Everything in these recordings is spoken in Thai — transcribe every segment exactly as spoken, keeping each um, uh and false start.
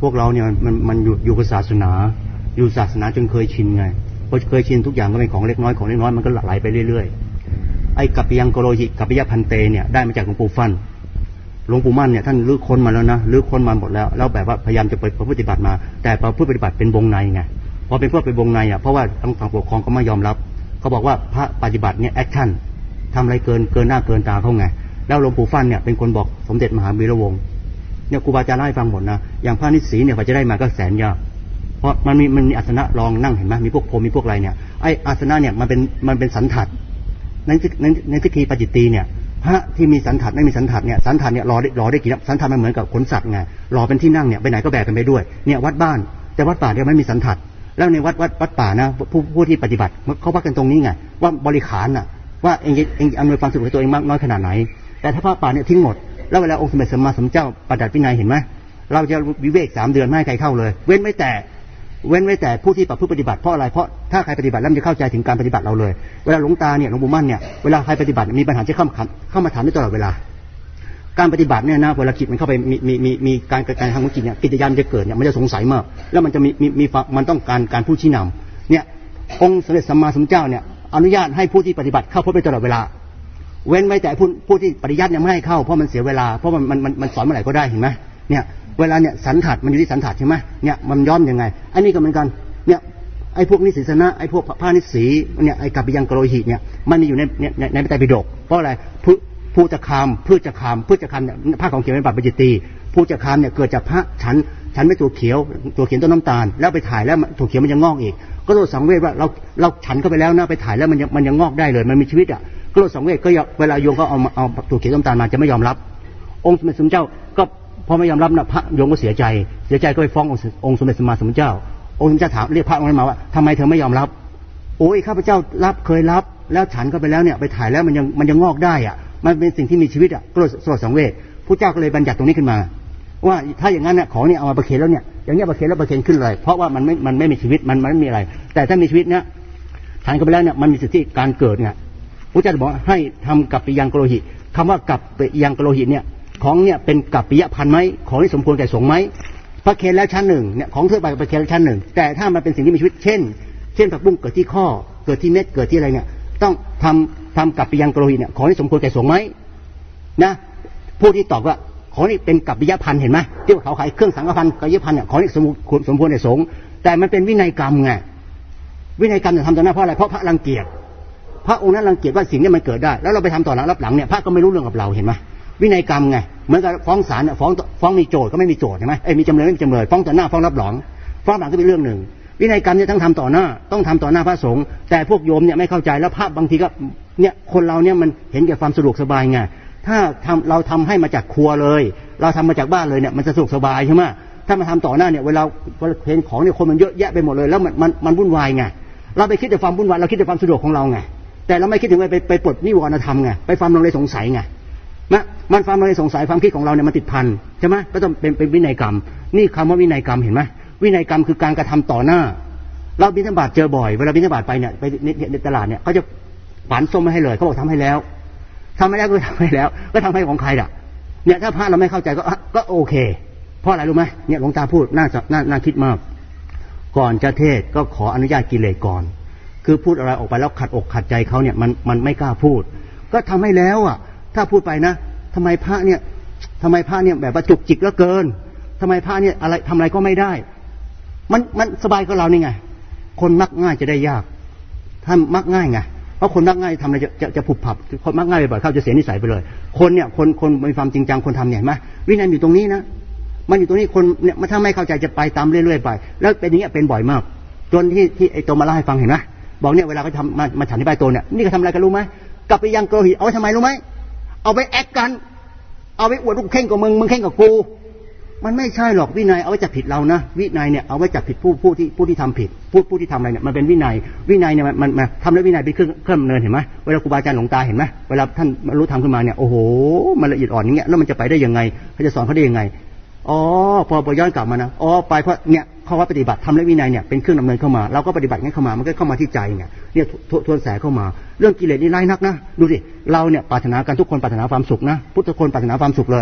วกเราเนี่ยมันมันอยู่อยู่กับศาสนาอยู่ศาสนาจนเคยชินไงพอเคยชินทุกอย่างก็เป็นของเล็กน้อยของเล็กน้อยมันก็ไหลไปเรื่อยๆไอ้กัปปิยังโกโลหิกัปปิยพันเตเนี่ยได้มาจากหลวงปู่ฟั่นหลวงปู่มั่นเนี่ยท่านลื้อค้นมาแล้วนะลื้อค้นมาหมดแล้วแล้วแบบว่าพยายามจะไปปฏิบัติมาแต่พอผู้ปฏิบัติเป็นวงในไงพอเป็นพวกเป็นวงในอ่ะเพราะว่าทางฝั่งปกครองก็ไม่ยอมรับเขาบอกว่าพระปฏิบัติเนี่ยแอคชั่นทำอะไรเกินเกินหน้าเกินตาเขาไงแล้วหลวงปู่ฟั่นเนี่ยเป็นคนบอกสมเด็จมหาวีระวงศ์เนี่ยครูบาอาจารย์เล่าให้ฟังหมดนะอย่างพระนิสีเนี่ยกว่าจะได้มาก็แสนยากเพราะมันมีมันมีอาสนะรองนั่งเห็นไหมมีพวกพรหมมีพวกอะไรเนี่ยไออาสนะเนี่ยมันเป็นมันเป็นสันทัดในในในทิฏฐิปจิตตีเนี่ยพระที่มีสันทัดไม่มีสันทัดเนี่ยสันทัดเนี่ยรอได้รอได้กี่สันทัดมันเหมือนกับขนสัตว์ไงรอเป็นที่นั่งเนี่ยไปไหนก็แบกกันไปด้วยเนี่ยวัดบ้านแต่วัดป่าเนี่ยไม่มีสันทัดแล้วในวัดวัดวัดป่านะผู้ผู้ที่ปฏิบัติเขาวัดกันตรงนี้ไงว่าบริขารน่ะว่าเองเองอำนวยความสะดวกให้ตัวเองมากน้อยขนาดไหนแต่ถ้าพระป่าเนี่ยทิ้งหมดแล้วเวลาองค์สมเด็จสัมมาสัมพุทธเจ้าประดับวินัยเห็นไหมเราจะวิเวกสามเดือนไม่ให้ใครเข้าเลยเว้นไว้แต่เว้นไว้แต่ผู้ที่ประพฤติปฏิบัติเพราะอะไรเพราะถ้าใครปฏิบัติแล้วจะเข้าใจถึงการปฏิบัติเราเลยเวลาหลวงตาเนี่ยหลวงปู่มั่นเนี่ยเวลาใครปฏิบัติมีปัญหาจะเข้าเข้ามาถามได้ตลอดเวลาการปฏิบัติเนี่ยนะเวลาจิตมันเข้าไปมีมีมีมีการการทางของจิตเนี่ยกิจยานจะเกิดเนี่ยมันจะสงสัยมากแล้วมันจะมีมีมีมันต้องการการผู้ชี้นำเนี่ยองค์สมเด็จสัมมาสัมพุทธเจ้าเนี่ยอนุญาตให้ผู้ที่ปฏิบัติเข้าพบไปตลอดเวลาเว้นไว้แต่ผู้ผู้ที่ปฏิยัติยังไม่ให้เข้าเพราะมันเสียเวลาเพราะมันมันมันมันสอนเมื่อไหร่ก็ได้เห็นไหมเนี่ยเวลาเนี่ยสันทัดมันอยู่ที่สันทัดใช่ไหมเนี่ยมันย้อมยังไงอันนี้ก็เหมือนกันเนี่ยไอ้พวกนิสิสนะไอ้พวกผ้านิสีเนี่ยไอ้กัปปิยังโกโลหิเนี่ยมันมีอยู่ในในในพระไตรปิฎกเพราะอะไรผู้จะคามพืชจะคามพืชจะคามเนี่ยผ้าของเขียวเป็นบัตรปจิตตีผู้จะคามเนี่ยเกิดจากพระฉันฉันไม่ตัวเขียวตัวเขียวต้นน้ำตาลแล้วไปถ่ายแล้วตัวเขียวมันจะงอกอีกก็โลดสังเวชว่าเราเราฉันเข้าไปแล้วนะไปถ่ายแล้วมันยังมันยังงอกได้เลยมันมีชีวิตอ่ะก็โลดสังเวชก็เวลาโยมเขาเอาเอาตัวเขียวต้นน้ำตาลมาจะไม่ยอมรับองค์สมเด็จพระเจ้าก็พอไม่ยอมรับนะพระโยมก็เสียใจเสียใจก็ไปฟ้ององค์สมเด็จสัมมาสัมพุทธเจ้าองค์สมเด็จถามเรียกพระองค์นั้นมาว่าทำไมเธอไม่ยอมรับโอ้ยข้าพเจ้ารับเคยรับแล้วฉันเข้าไปแล้วเนี่ยไปถ่ายแล้วมันยังมันยังงอกได้อ่ะมันเป็นสิ่งที่มีชีวิตอ่ะก็สลดสังเวชพระเจ้าก็เลยบัญญัติตรงนี้ขึ้นมาว่าถ้าอย่างนั้นเนี่ยของเนี่ยเอามาประเคนแล้วเนี่ยอย่างเงี้ยประเคนแล้วประเคนขึ้นเลยเพราะว่ามันไม่มันไม่มีชีวิตมันมันไม่มีอะไรแต่ถ้ามีชีวิตเนี่ยฉันเข้าไปแล้วเนี่ยมันมีสิทธิการเกิดเนี่ยพระเจ้าบอกให้ทำกัปปิยังโกโลหิคำว่ากัปปิยังโกโลหิเนี่ยของเนี่ยเป็นกัปปิยพันธ์ไหมของที่สมควรแก่สงฆ์ไหมประเคนแล้วชั้นหนึ่งเนี่ยของทั่วไปประเคนแล้วชั้นหนึ่งแต่ถ้ามันเป็นสิ่งที่มีชีวิตเช่นเช่นผักบุ้งเกิดที่ข้อเกิดที่เม็ดเกิดที่อะไรเนี่ยต้องทำทำกัปปิยังโกโลหิเนี่ยของที่สมควรแก่สงฆ์ไหมนะผู้ที่ตอบว่าของนี่เป็นกัปปิยพันธ์เห็นไหมที่เขาขายเครื่องสังฆพันธ์กัปปิยพันธ์เนี่ยของนี่สมควรสมควรแก่สงฆ์แต่มันเป็นวินัยกรรมไงวินัยกรรมจะทำต่อหน้าเพราะอะไรเพราะพระรังเกียจพระองค์นั้นรังเกียจว่าสิ่งนี้มันเกิดได้แล้วเราไปทำต่อหลังรับหลังเนี่ยพระก็ไม่รู้เรื่องกับเราเห็นไหมวินัยกรรมไงเหมือนกับฟ้องศาลเนี่ยฟ้องฟ้องมีโจทย์ก็ไม่มีโจทย์ใช่ไหมเอ้ยมีจำเลยไม่มีจำเลยฟ้องต่อหน้าฟ้องรับหลังฟ้องหลังก็เป็นเรื่องหนึ่งวินัยกรรมเนี่ยต้องทำต่อหน้าต้องทำต่อหน้าพระสงฆ์แต่พวกโยมเนี่ยไม่เข้าใจแล้วพระบางทีก็เนี่ยคนเราเนี่ยมันเห็นแก่ความสะดวกสบายไงถ้าทำเราทำให้มาจากครัวเลยเราทำมาจากบ้านเลยเนี่ยมันจะสะดวกสบายใช่ไหมถ้ามาทำต่อหน้าเนี่ยเวลาเห็นของเนี่ยคนมันเยอะแยะไปหมดเลยแล้วมันมันมันวุ่นวายไงเราไปคิดแต่ความวุ่นวายเราคิดแต่ความสะดวกของเราไงแต่เราไม่คิดถึงไปไปปลดนิวรณธรรมไงไปความลังเลสงสัยไงนะมันความลังเลสงสัยความคิดของเราเนี่ยมันติดพันใช่ไหมก็ต้องเป็นเป็นวินัยกรรมนี่คำว่าวินัยกรรมเห็นไหมวินัยกรรมคือการกระทำต่อหน้าเราบิณฑบาตเจอบ่อยเวลาบิณฑบาตไปเนี่ยไปในตลาดเนี่ยเขาจะฝันส้มมาให้เลยเขาบอกทำให้แล้วทำไม่แล้วก็ทำให้แล้วก็ทำให้ของใครอ่ะเนี่ยถ้าพระเราไม่เข้าใจก็ก็โอเคเพราะอะไรรู้ไหมเนี่ยหลวงตาพูดน่าจะน่าน่าคิดมากก่อนจะเทศก็ขออนุญาตกิเลสก่อนคือพูดอะไรออกไปแล้วขัดอกขัดใจเขาเนี่ยมันมันไม่กล้าพูดก็ทำให้แล้วอ่ะถ้าพูดไปนะทำไมพระเนี่ยทำไมพระเนี่ยแบบว่าจุกจิกเหลือเกินทำไมพระเนี่ยอะไรทำอะไรก็ไม่ได้มันมันสบายกับเรานี่ไงคนมักง่ายจะได้ยากถ้ามักง่ายไงเพราะคนมักง่ายทำอะไรจะจะจะผุบผับคนมักง่ายบ่อยๆเข้าจะเสียนิสัยไปเลยคนเนี่ยคนคนมีความจริงจังคนทำเนี่ยเห็นไหมวินัยอยู่ตรงนี้นะมันอยู่ตรงนี้คนเนี่ยถ้าไม่เข้าใจจะไปตามเรื่อยๆไปแล้วเป็นอย่างนี้เป็นบ่อยมากจนที่ที่ไอ้โตมาเล่าให้ฟังเห็นไหมบอกเนี่ยเวลาเขาทำมามาฉันที่ใบโตเนี่ยนี่เขาทำอะไรกันรู้ไหมกัปปิยังโกโลหิเอาไว้ทำไมรู้ไหมเอาไปแอคกันเอาไปอวดลูกเข่งกับมึงมึงเข่งกับกูมันไม่ใช่หรอกวินัยเอาไว้จับผิดเรานะวินัยเนี่ยเอาไว้จับผิดผู้ผู้ที่ผู้ที่ทำผิดผู้ผู้ที่ทำอะไรเนี่ยมันเป็นวินัยวินัยเนี่ยมันมันทำแล้ววินัยเป็นเครื่องเครื่องดำเนินเห็นไหมเวลาครูบาอาจารย์หลวงตาเห็นไหมเวลาท่านรู้ทำขึ้นมาเนี่ยโอ้โหมันละเอียดอ่อนอย่างเงี้ยแล้วมันจะไปได้ยังไงเขาจะสอนเขาได้ยังไงอ๋อพอพอย้อนกลับมานะอ๋อไปเพราะเนี่ยข้อวัดปฏิบัติทำและวินัยเนี่ยเป็นเครื่องดำเนินเข้ามาเราก็ปฏิบัติงั้นเข้ามามันก็เข้ามาที่ใจไงเนี่ยทวนแสเข้ามาเรื่องกิเลสนี่ร้ายนักนะดูสิเราเนี่ยปรารถนากันทุกคนปรารถนาความสุขนะพุทธคนปรารถนาความสุขเลย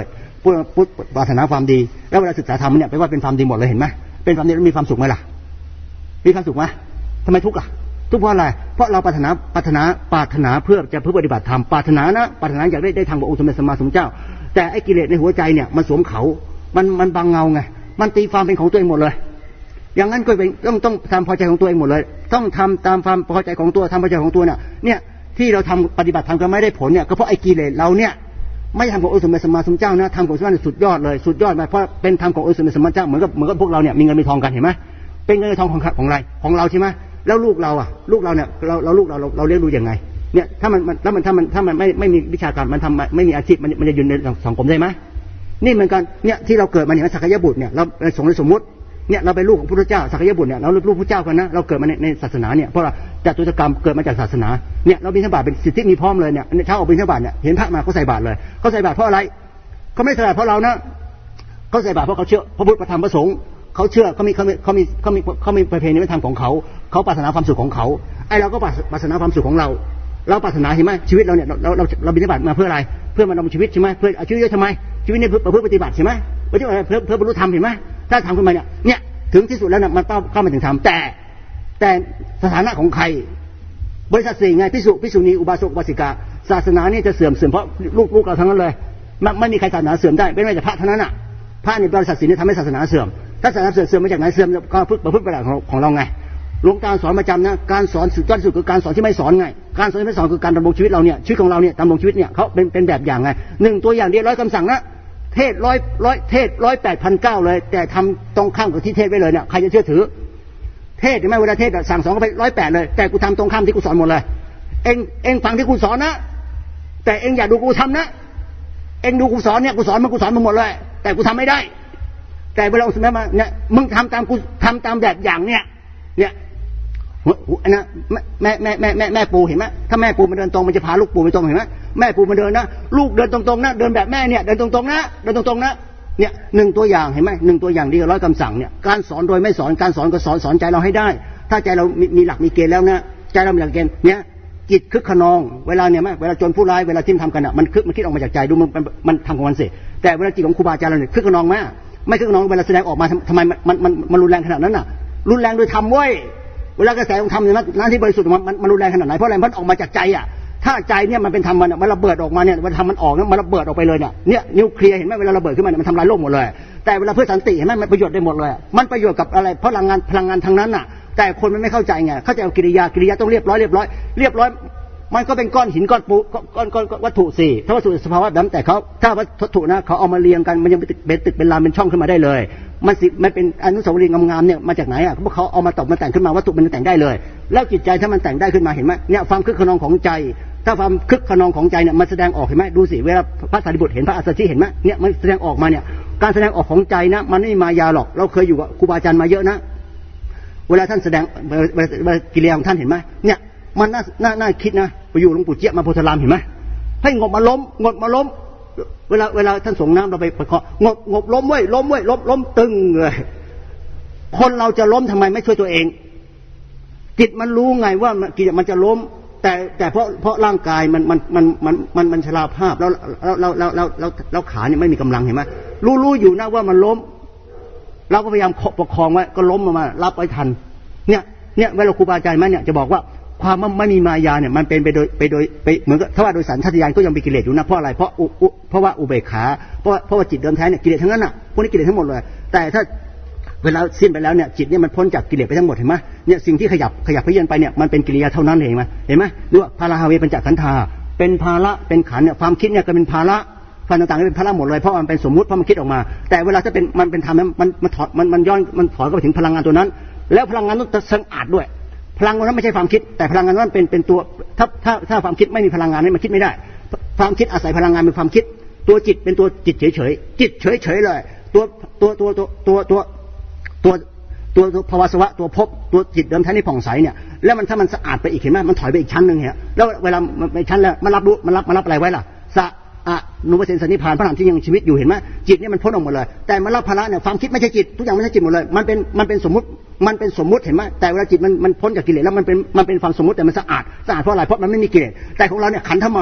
ปรารถนาความดีแล้วเวลาศึกษาธรรมเนี่ยไปว่าเป็นความดีหมดเลยเห็นไหมเป็นความดีแล้วมีความสุขไหมล่ะมีความสุขไหมทำไมทุกข์ล่ะทุกข์เพราะอะไรเพราะเราปรารถนาปรารถนาปรารถนาเพื่อจะเพื่อปฏิบัติธรรมปรารถนานะปรารถนาอยากได้ได้ทางพระองค์สมเด็จสัมมาสัมพุทธเจ้าแต่ไอ้กิเลสในหัวใจเนี่ยมันสวมเขามันมันบังเงาไงมันตีความเป็นของตัวเองหมดเลยอย่างนั้นก็เป็นต้องต้องตามพอใจของตัวเองหมดเลยต้องทำตามความพอใจของตัวทำพอใจของตัวเนี่ยเนี่ยที่เราทำปฏิบัติธรรมก็ไม่ได้ผลเนี่ยก็เพราะไอ้กิเลสเราเนี่ยไม่ทำขององค์สมเด็จสัมมาสัมพุทธเจ้านะทำของสมเด็จสุดยอดเลยสุดยอดไปเพราะเป็นทำขององค์สมเด็จสัมมาสัมพุทธเจ้าเหมือนกับเหมือนกับพวกเราเนี่ยมีเงินมีทองกันเห็นไหมเป็นเงินมีทองของของอะไรของเราใช่ไหมแล้วลูกเราอ่ะลูกเราเนี่ยเราเราลูกเราเราเลี้ยงดูยังไงเนี่ยถ้ามันแล้วมันถ้ามันถ้ามันไม่ไม่มีวิชาการมันทำไม่มีอาชีพมันมันจะยืนในสังคมได้ไหมนี่เหมือนกันเนี่ยที่เราเกิดมาเนี่ยสักยบุตรเนี่ยเราสงในสมมุติเนี่ยเราเป็นลูกของพระพุทธเจ้าสักยบุตรเนี่ยเราลูกพระเจ้ากันนะเราเกิดมาในในศาสนาเนี่ยเพราะเราจตุรกรรมเกิดมาจากศาสนาเนี่ยเราบิณฑบาตเป็นสิทธิมีพร้อมเลยเนี่ยเช้าออกบิณฑบาตเนี่ยเห็นพระมาเขาใส่บาตรเลยเขาใส่บาตรเพราะอะไรเขาไม่ใส่บาตรเพราะเรานะเขาใส่บาตรเพราะเขาเชื่อพระพุทธพระธรรมพระสงฆ์เขาเชื่อเขามีเขามีเขามีเขามีเขามีประเพณีวัฒนธรรมของเขาเขาปรารถนาความสุขของเขาไอ้เราก็ปรารถนาความสุขของเราเราปรารถนาเห็นไหมชีวิตเราเนี่ยเราเราเราบิณฑบาตมาเพื่ออะไรเพื่อมันดำรงชีวิตใช่ไหมเพื่อชีวิตเยอะทำไมชีวิตนี้เพื่อเพื่อปฏิบัติใช่ไหมเพื่อเพื่อเพื่อบรรลุธรรมเห็นไหมถ้าทำขึ้นมาเนี่ยเนี่ยถึงที่สุดแล้วนะมันเข้ามาถึงธรรมแต่แต่สถานะของใครบริษัทสี่ไงภิกษุภิกษุณีอุบาสกอุบาสิกาศาสนานี่จะเสื่อมเสื่อมเพราะลูกลูกเราทั้งนั้นเลยไม่ไม่มีใครศาสนาเสื่อมได้ไม่ว่าจะพระเท่านั้นอ่ะพระในบริษัทสี่นี่ทำให้ศาสนาเสื่อมถ้าศาสนาเสื่อมเสื่อมมาจากไหนเสื่อมก็พึ่งประพฤติปฏิบัติของเราไงหลวงตาสอนประจำนะการสอนสุดยอดสุดคือการสอนที่ไม่สอนไงการสอนที่ไม่สอนคือการดำรงชีวิตเราเนี่ยชีวิตของเราเนี่ยดำรงชีวิตเนี่ยเขาเป็นเป็นแบบอย่างไงหนึ่งตัวอย่างเดียวร้อยคำสั่งนะเทศร้อยร้อยเทศร้อยแปดพันเก้าเลยแต่ทำตรงข้ามกับที่เทศไว้เลยเนี่ยใครจะเชื่อถือเทศใช่ไหมเวลาเทศสั่งสอนก็ไปร้อยแปดเลยแต่กูทำตรงข้ามที่กูสอนหมดเลยเองเองฟังที่กูสอนนะแต่เองอย่าดูกูทำนะเองดูกูสอนเนี่ยกูสอนมันกูสอนมาหมดเลยแต่กูทำไม่ได้แต่เวลาสมัยมาเนี่ยมึงทำตามกูทำตามแบบอย่างเนี่ยเนี่ยนะแม่แม่แม่แม่แม่ปูเห็นไหมถ้าแม่ปูมันเดินตรงมันจะพาลูกปูไปตรงเห็นไหมแม่ปูมันเดินนะลูกเดินตรงๆนะเดินแบบแม่เนี่ยเดินตรงๆนะเดินตรงๆนะเนี่ยหนึ่งตัวอย่างเห็นไหมหนึ่งตัวอย่างดีร้อยคำสั่งเนี่ยการสอนโดยไม่สอนการสอนก็สอนสอนใจเราให้ได้ถ้าใจเรามีหลักมีเกณฑ์แล้วนะใจเรามีหลักเกณฑ์เนี่ยจิตคึกขนองเวลาเนี่ยไหมเวลาจนผู้ร้ายเวลาที่ทำกันอ่ะมันคึกมันคิดออกมาจากใจดูมันมันทำของมันเสียแต่เวลาจิตของครูบาอาจารย์เราเนี่ยคึกขนองไหมไม่คึกขนองเวลาแสดงออกมาทำไมมันมันมันรุนแรงขนาดนั้นน่ะรุนแรงโดยธรรมเว้ยเวลากระแสของธรรมเนี่ยนั้นที่บริสุทธิ์มันมันรุนแรงขนาดไหนเพราะอะไรมันออกมาจากใจอ่ะถ้าใจเนี่ยมันเป็นธรรมมันมันระเบิดออกมาเนี่ยมันทำมันออกมันระเบิดออกไปเลยเนี่ยเนี่ยนิวเคลียร์เห็นไหมเวลาระเบิดขึ้นมาเนี่ยมันทำลายโลกหมดเลยแต่เวลาเพื่อสันติเห็นไหมมันประโยชน์ได้หมดเลยมันประโยชน์กับอะไรพลังงานพลังงานทางนั้นน่ะแต่คนมันไม่เข้าใจไงเข้าใจกิริยากิริยาต้องเรียบร้อยเรียบร้อยเรียบร้อยมันก็เป็นก้อนหินก้อนปูก้อนก้อนวัตถุสี่ถ้าวัตถุสภาวะแบบแต่เขาถ้าวัตถุนะเขาเอามาเรียงกันมันยังเป็นตึกเป็นลานเป็นช่องขึ้นมาได้เลยมันสิมันเป็นอนุสาวรีย์งามๆเนี่ยมาจากไหนอ่ะพวกเขาเอามาตกมาแต่งขึ้นมาวัตถุมันแต่งได้เลยแล้วจิตใจถ้ามันแต่งได้ขึ้นมาเห็นไหมเนี่ยความคึกขนองของใจถ้าความคึกขนองของใจเนี่ยมันแสดงออกเห็นไหมดูสิเวลาพระสารีบุตรเห็นพระอัสสชิเห็นไหมเนี่ยมันแสดงออกมาเนี่ยการแสดงออกของใจนะมันไม่มายาหรอกเราเคยอยู่กับครูบาอาจารย์มาเยอะนะเวลาท่านแสดงกิริยาของท่านเห็นไหมเนี่ยมันน่าน่าน่าคิดนะไปอยู่หลวงปู่เจี๊ยบมาโพธารามเห็นไหมให้งบมาล้มงบมาล้มเวลาเวลาท่านส่งน้ำเราไปประคองงบงบล้มเว้ยล้มเว้ยล้มล้มตึงเลยคนเราจะล้มทำไมไม่ช่วยตัวเองจิตมันรู้ไงว่ากิจมันจะล้มแต่แต่เพราะเพราะร่างกายมันมันมันมันมันมันชราภาพแล้วแล้วแล้วแล้วแล้วแล้วขาเนี่ยไม่มีกำลังเห็นไหมรู้รู้อยู่นะว่ามันล้มเราก็พยายามประคองไว้ก็ล้มมารับไว้ทันเนี่ยเนี่ยเวลาครูบาอาจารย์มาเนี่ยจะบอกว่าความไม่มีมายาเนี่ยมันเป็นไปโดยไปโดยไปเหมือนกับถ้าว่าโดยสัญชาตญาณก็ยังมีกิเลสอยู่นะเพราะอะไรเพราะอุเพราะว่าอุเบกขาเพราะเพราะว่าจิตเดิมแท้เนี่ยกิเลสทั้งนั้นน่ะพวกนี้กิเลสทั้งหมดเลยแต่ถ้าเวลาสิ้นไปแล้วเนี่ยจิตเนี่ยมันพ้นจากกิเลสไปทั้งหมดเห็นไหมเนี่ยสิ่งที่ขยับขยับเพี้ยนไปเนี่ยมันเป็นกิริยาเท่านั้นเองไหมเห็นไหมดูว่าพาราฮาเวปัญจขันธาเป็นภาระเป็นขันเนี่ยความคิดเนี่ยก็เป็นภาระฟันต่างๆเป็นภาระหมดเลยเพราะมันเป็นสมมุติเพราะมันคิดออกมาแต่เวลาถ้าเป็นมันเป็นธรรมมันมันถอดมันมันย้อนมันถอนเข้าไปถึงพลังงานตัวนั้นแล้วพลังงานนั้นจะสะอาดด้วยพลังงานนั้นไม่ใช่ความคิดแต่พลังงานนั้นเป็นเป็นตัวถ้าถ้าถ้าความคิดไม่มีพลังงานนั้นมันคิดไม่ได้ความคิดอาศัยพลังงานเป็นความคิดตัวจิตเป็นตัวจิตเฉยๆจิตเฉยๆเลยตัวตัวตัวตัวตัวตัวตัวตัวภาวะสวะตัวภพตัวจิตเดิมแท้ที่ผ่องใสเนี่ยแล้วมันถ้ามันสะอาดไปอีกเห็นไหมมันถอยไปอีกชั้นนึงเนี่ยแล้วเวลาไปชั้นแล้วมันรับรู้มันรับมันรับอะไรไว้ล่ะสะอะนุปัสสนิพานพระธรรมที่ยังชีวิตอยู่เห็นไหมจิตเนี่ยมันพ้นออกหมดเลยแต่มันรับภาระเนี่ยความคิดไม่ใช่จิตทุกอย่างไม่ใช่จิตหมดเลยมันเป็นมันเป็นสมมุติมันเป็นสมมุติเห็นไหมแต่เวลาจิตมันมันพ้นจากกิเลสแล้วมันเป็นมันเป็นความสมมุติแต่มันสะอาดสะอาดเพราะอะไรเพราะมันไม่มีกิเลสแต่ของเราเนี่ยขันธมาร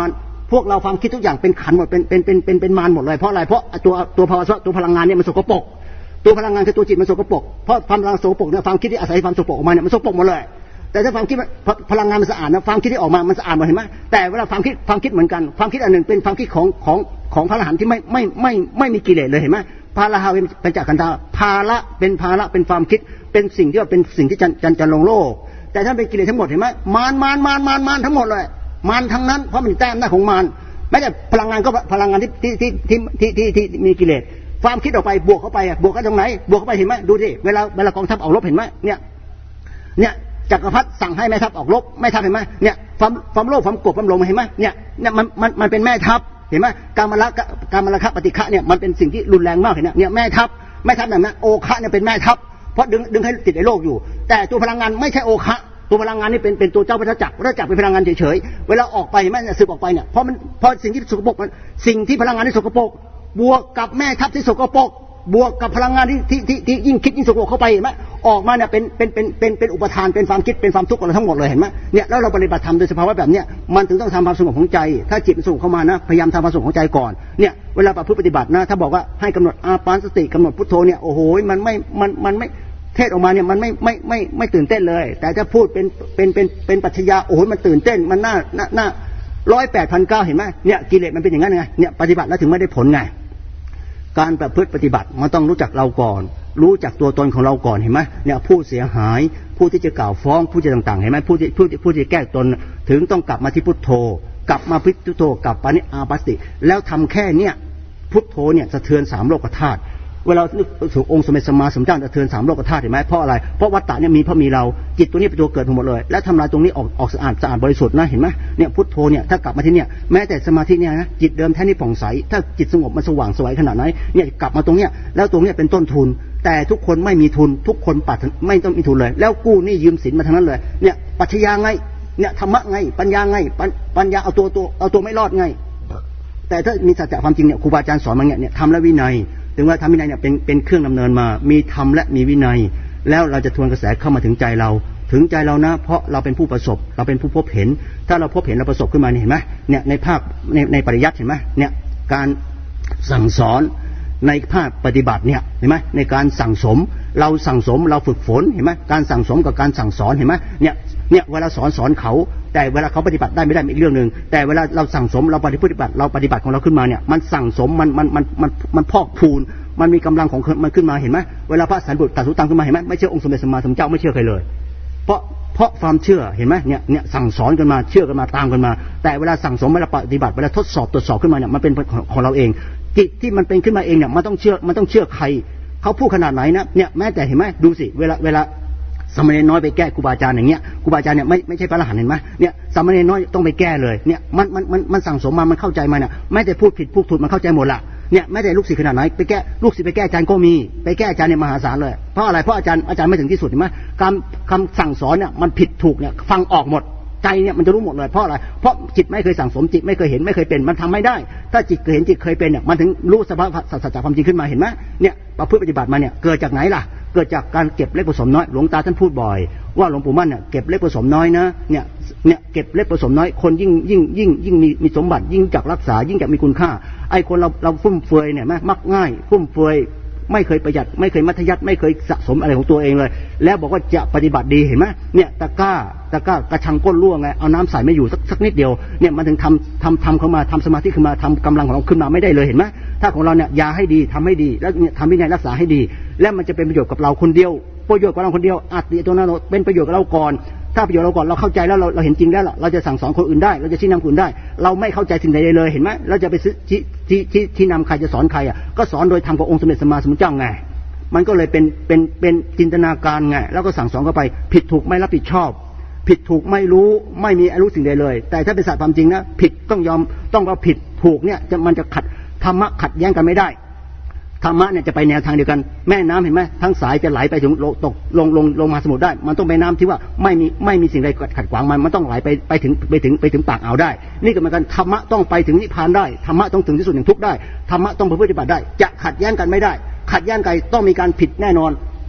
พวกเราความคิดทุกอย่างเป็นขันหมดเป็นเป็นเป็นเป็นเป็นมารหมดเลยเพราะอะไรเพราะตัวตัวภาวะตัวพลังงานเนี่ยมันสกปรกตัวพลังงานคือตัวจิตมันสกปรกเพราะพลังสกปรกเนี่ยความคิดที่อาศัยความสกปรกออกมาเนี่ยมันสกปรกหมดเลยแต่ถ้าความคิดพลังงานมันสะอาดนะความคิดที่ออกมามันสะอาดหมดเห็นไหมแต่เวลาความคิดความคิดเหมือนกันความคิดอันหนึ่งเป็นความคิดของของของพระอรหันต์ที่ไม่ไม่ไม่ไม่มีกิเลสเลยเห็นไหมภาระหาเป็นจากกันตาภาระเป็นภาระเป็นความคิดเป็นสิ่งที่ว่าเป็นสิ่งที่จันจันจะลงโลกแต่ถ้าเป็นกิเลสทั้งหมดเห็นไหมมารมารมารมารมารทั้งหมดเลยมารทั้งนั้นเพราะมันแต้มหน้าของมารไม่ใช่พลังงานก็พลังงานที่ที่ที่ที่ที่ที่มีกิเลสความคิดออกไปบวกเข้าไปบวกกันตรงไหนบวกเข้าไปเห็นไหมดูดิเวลาเวลากองทัพออกรบเห็นไหมเนี่ยเนี่ยจักรพรรดิสั่งให้แม่ทัพออกรบแม่ทัพเห็นไหมเนี่ยความความโลภความโกรธความหลงเห็นไหมเนี่ยเนี่ยมันมันมันเป็นแม่ทัพเห็นไหมการมละการมละคะปฏิฆะเนี่ยมันเป็นสิ่งที่รุนแรงมากเห็นไหมเนี่ยแม่ทัพแม่ทัพแบบนั้นโอคะเนี่ยเป็นแม่ทัพเพราะดึงดึงให้ติดในโลกอยู่แต่ตัวพลังงานไม่ใช่โอคะตัวพลังงานนี่เป็นเป็นตัวเจ้าพระจักรพระจักรเป็นพลังงานเฉยๆเวลาออกไปแม่เนี่ยสึกออกไปเนี่ยเพราะมันเพราะสิ่งที่สกปรกมันสิ่งที่พลังงานที่สกปรกบวกกับแม่ทัพที่สกปรกบวกกับพลังงานที่ที่ที่ที่ยิ่งคิดยิ่งสกปรกเข้าไปเห็นไหมออกมาเนี่ยเป็นเป็นเป็นเป็นเป็นอุปทานเป็นความคิดเป็นความทุกข์อะไรทั้งหมดเลยเห็นไหมเนี่ยแล้วเราปฏิบัติธรรมโดยสภาวะแบบเนี้ยมันถึงต้องทำความสงบของใจถ้าจิตมันสงบเข้ามานะพยายามทำความสงบของใจก่อนเนี่ยเวลาประพฤติปฏิบัตินะถ้าบอกว่าให้กำหนดอาปานสติกำหนดพุทโธเนี่ยโอ้โหมันไม่มันมันไม่เทศออกมาเนี่ยมันไม่ไม่ไม่ไม่ตื่นเต้นเลยแต่ถ้าพูดเป็นเป็นเป็นเป็นปัจจัยโอ้โหมันตื่นเต้นมันน่าน่าน่าร้อยแปดพันเก้าเห็นไหมเนี่ยกิเลสมันเป็นอย่างนั้นไงเนี่ยปฏิบัติแล้วถึงไม่ได้ผลไงการประพฤติปฏิบัติมันต้องรู้จักเราก่อนรู้จักตัวตนของเราก่อนเห็นไหมเนี่ยผู้เสียหายผู้ที่จะกล่าวฟ้องผู้ที่ต่างๆเห็นไหมผู้ที่ผู้ที่ผู้ที่แก้ตนถึงต้องกลับมาที่พุทโธกลับมาพุทโธกลับปานิอาปัสติแล้วทำแค่เนี่ยพุทโธเนี่ยสะเทือนสามโลกธาตุเวลานึกถึงองค์สมเด็จสัมมาสัมพุทธเจ้าสะเทือนสามโลกธาตุเห็นไหมเพราะอะไรเพราะวัฏฏะเนี่ยมีเพราะมีเราจิตตัวนี้เป็นตัวเกิดทั้งหมดเลยและทำลายตรงนี้ออกออกสะอาดสะอาดบริสุทธิ์นะเห็นไหมเนี่ยพุทโธเนี่ยถ้ากลับมาที่เนี่ยแม้แต่สมาธิเนี่ยนะจิตเดิมแท้นี่ผ่องใสถ้าจิตสงบมันสว่างสวยขนาดไหนเนี่ยกลับมาตรงเนี้ยแล้วตรงเนี้ยเป็นต้นทุนแต่ทุกคนไม่มีทุนทุกคนปัดไม่ต้องมีทุนเลยแล้วกู้หนี้ยืมสินมาทั้งนั้นเลยเนี่ยปัจจัยไงเนี่ยธรรมะไงปัญญาไงปัญญาเอาตัวตัวเอาตัวไม่รอดไงแต่ถ้ามีสัจจะความจริงเนี่ยครูบาอาจารย์สอนมาเนี่ยทำและวินัยถึงว่าธรรมวินัยเนี่ยเป็นเป็นเครื่องดำเนินมามีธรรมและมีวินัยแล้วเราจะทวนกระแสเข้ามาถึงใจเราถึงใจเรานะเพราะเราเป็นผู้ประสบเราเป็นผู้พบเห็นถ้าเราพบเห็นเราประสบขึ้นมาเห็นไหมเนี่ยในภาคในในปริยัติเห็นไหมเนี่ยการสั่งสอนในภาคปฏิบัติเนี่ยเห็นไหมในการสั่งสมเราสั่งสมเราฝึกฝนเห็นไหมการสั่งสมกับการสั่งสอนเห็นไหมเนี่ยเนี่ยเวลาสอนสอนเขาแต่เวลาเขาปฏิบัติได้ไม่ได้อีกเรื่องนึงแต่เวลาเราสั่งสมเราปฏิบัติเราปฏิบัติของเราขึ้นมาเนี่ยมันสั่งสมมันมันมันมันมันพอกพูนมันมีกำลังของมันขึ้นมาเห็นไหมเวลาพระสันบุตรตัดสุตังขึ้นมาเห็นไหมไม่เชื่อองค์สมเด็จสัมมาสัมพุทธเจ้าไม่เชื่อใครเลยเพราะเพราะความเชื่อเห็นไหมเนี่ยเนี่ยสั่งสอนกันมาเชื่อกันมาตามกันมาแต่เวลาสั่งสมเวลาปฏิบัติเวลาทดสอบตรวจสอบขึ้นมาเนี่ยมันเป็นของเราเองจิตที่มันเป็นขึ้นมาเองเนี่ยมันต้องเชื่อมันต้องเชื่อใครเขาพูดขนาดไหนนะเนี่ยแม้แต่เห็นไหมดูสิเวลาเวลาสามเณรน้อยไปแก้ครูบาอาจารย์อย่างเงี้ยครูบาอาจารย์เนี่ยไม่ไม่ใช่พระอรหันต์เห็นไหมเนี่ยสามเณรน้อยต้องไปแก้เลยเนี่ยมันมันมันมันสั่งสมมามันเข้าใจมาเนี่ยไม่แต่พูดผิดพูดถูกมันเข้าใจหมดละเนี่ยไม่แต่ลูกศิษย์ขนาดไหนไปแก้ลูกศิษย์ไปแก้อาจารย์ก็มีไปแก้อาจารย์เนี่ยมหาศาลเลยเพราะอะไรเพราะอาจารย์อาจารย์ไม่ถึงที่สุดเห็นไหมการคำสั่งสอนเนี่ยมันผิดถูกเนี่ยฟังออกหมดใจเนี่ยมันจะรู้หมดเลยเพราะอะไรเพราะจิตไม่เคยสั่งสมจิตไม่เคยเห็นไม่เคยเป็นมันทำไม่ได้ถ้าจิตเคยเห็นจิตเคยเป็นเนี่ยมันถึงรู้สภาพสัจจะความจริงขึ้นมาเห็นไหมเนี่ยประพฤติปฏิบัติมาเนี่ยเกิดจากไหนล่ะเกิดจากการเก็บเล็กผสมน้อยหลวงตาท่านพูดบ่อยว่าหลวงปู่มั่นเนี่ยเก็บเล็กผสมน้อยนะเนี่ยเนี่ยเก็บเล็กผสมน้อยคนยิ่งยิ่งยิ่งยิ่งมีมีสมบัติยิ่งจักรักษายิ่งจักมีคุณค่าไอ้คนเราเราฟุ่มเฟือยเนี่ยมักง่ายฟุ่มเฟือยไม่เคยประหยัดไม่เคยมัธยัสถ์ไม่เคยสะสมอะไรของตัวเองเลยแล้วบอกว่าจะปฏิบัติดีเห็นไหมเนี่ยตะกร้าตะกร้ากระชังก้นรั่วไงเอาน้ำใส่ไม่อยู่สักสักนิดเดียวเนี่ยมันถึงทำทำทำเข้ามาทำสมาธิขึ้นมาทำกำลังของเราขึ้นมาไม่ได้เลยเห็นไหมถ้าของเราเนี่ยยาให้ดีทำให้ดีแล้วเนี่ยทำวินัยรักษาให้ดีแล้วมันจะเป็นประโยชน์กับเราคนเดียวประโยชน์กับเราคนเดียวอาจตัวนั้นเป็นประโยชน์กับเราก่อนถ้าประโยชน์เราก่อนเราเข้าใจแล้วเราเราเห็นจริงแล้วเราจะสั่งสอนคนอื่นได้เราจะชี้นำคนอื่นได้เราไม่เข้าใจสิ่งใดเลยเห็นไหมเราจะไปชี้ชี้ชี้ชี้นำใครจะสอนใครอ่ะก็สอนโดยธรรมขององค์สมเด็จสัมมาสัมพุทธเจ้าไงมันก็เลยเป็นเป็นเป็นจินตนาการไงแล้วก็สั่งสอนเข้าไปผิดถูกไม่รับผิดชอบผิดถูกไม่รู้ไม่มีรู้สิ่งใดเลยแต่ถ้าเป็นศาสตร์ความจริงนะผิดต้องยอมต้องว่าผิดถูกเนี่ยจะมันจะขัดธรรมะขัดแย้งกันไม่ได้ธรรมะเนี่ยจะไปแนวทางเดียวกันแม่น้ำเห็นไหมทั้งสายจะไหลไปถึงตกลงลงลงมาสมุทรได้มันต้องไปน้ำที่ว่าไม่มีไม่มีสิ่งใดขัดขวางมันมันต้องไหลไปไปถึงไปถึงไปถึงปากอ่าวได้นี่ก็เหมือนกันธรรมะต้องไปถึงนิพพานได้ธรรมะต้องถึงที่สุดแห่งทุกข์ได้ธรรมะต้องประพฤติปฏิบัติได้จะขัดแย้งกันไม่ได้ขัดแย้งกันต้องมีการผิดแน่นอน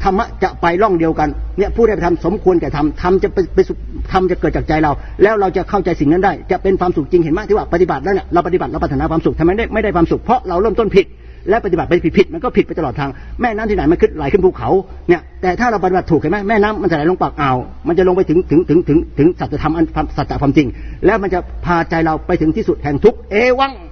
ธรรมะจะไปร่องเดียวกันเนี่ยผู้ได้ทำสมควรแก่ทำทำจะไปไปทำจะเกิดจากใจเราแล้วเราจะเข้าใจสิ่งนั้นได้จะเป็นความสุขจริงเห็นไหมที่ว่าปฏิบัติแล้วเนี่ยเราปฏิบัติเราปรารถนาความสุขทำไมได้ไม่ได้ความสุขเพราะเราเริ่มต้นผิดและปฏิบัติไปผิดผิดมันก็ผิดไปตลอดทางแม่น้ำที่ไหนมันขึ้นไหลขึ้นภูเขาเนี่ยแต่ถ้าเราปฏิบัติถูกเห็นไหมแม่น้ำมันจะไหลลงปากอ่าวมันจะลงไปถึงถึงถึงถึงถึงสัจธรรมอันสัจจะความจริงแล้วมันจะพาใจเราไปถึงที่สุดแห่งทุกข์เอวัง